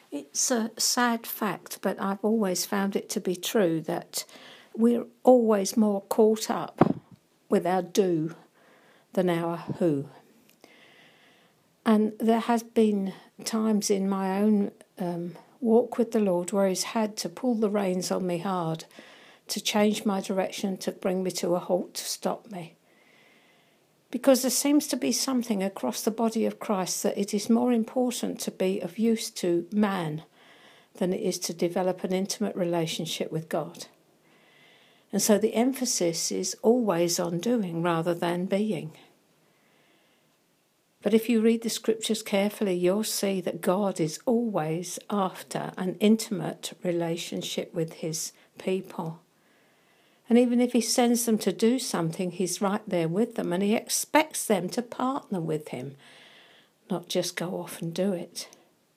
It's a sad fact, but I've always found it to be true that we're always more caught up with our do than our who. And there has been times in my own walk with the Lord where He's had to pull the reins on me hard, to change my direction, to bring me to a halt, to stop me. Because there seems to be something across the body of Christ that it is more important to be of use to man than it is to develop an intimate relationship with God. And so the emphasis is always on doing rather than being. But if you read the scriptures carefully, you'll see that God is always after an intimate relationship with His people. And even if He sends them to do something, He's right there with them, and He expects them to partner with Him, not just go off and do it.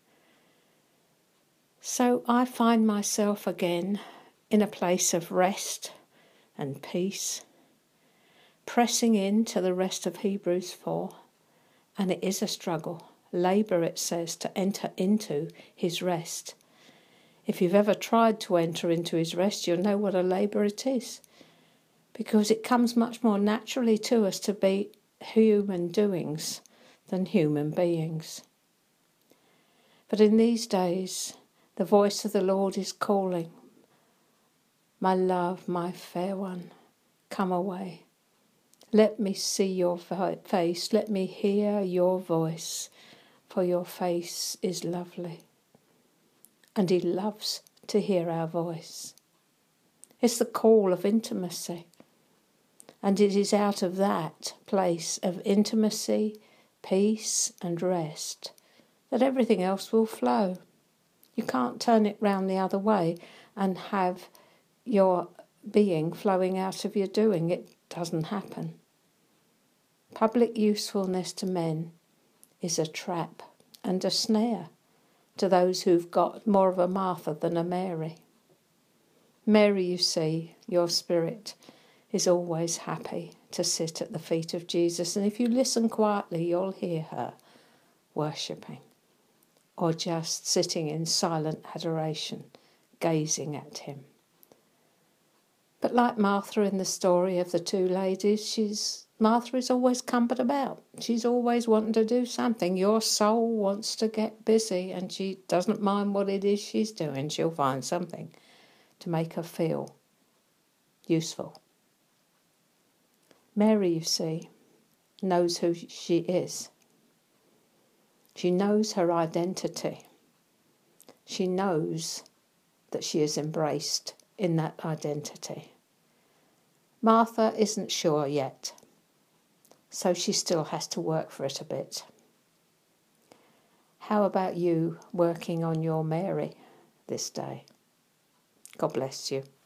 So I find myself again in a place of rest and peace, pressing into the rest of Hebrews 4, and it is a struggle. Labour, it says, to enter into His rest. If you've ever tried to enter into His rest, you'll know what a labour it is, because it comes much more naturally to us to be human doings than human beings. But in these days, the voice of the Lord is calling, "My love, my fair one, come away. Let me see your face, let me hear your voice, for your face is lovely." And He loves to hear our voice. It's the call of intimacy. And it is out of that place of intimacy, peace and rest that everything else will flow. You can't turn it round the other way and have your being flowing out of your doing. It doesn't happen. Public usefulness to men is a trap and a snare to those who've got more of a Martha than a Mary. Mary, you see, your spirit is always happy to sit at the feet of Jesus, and if you listen quietly, you'll hear her worshipping, or just sitting in silent adoration, gazing at Him. But like Martha in the story of the two ladies, Martha is always cumbered about. She's always wanting to do something. Your soul wants to get busy, and she doesn't mind what it is she's doing. She'll find something to make her feel useful. Mary, you see, knows who she is. She knows her identity. She knows that she is embraced in that identity. Martha isn't sure yet, so she still has to work for it a bit. How about you working on your Mary this day? God bless you.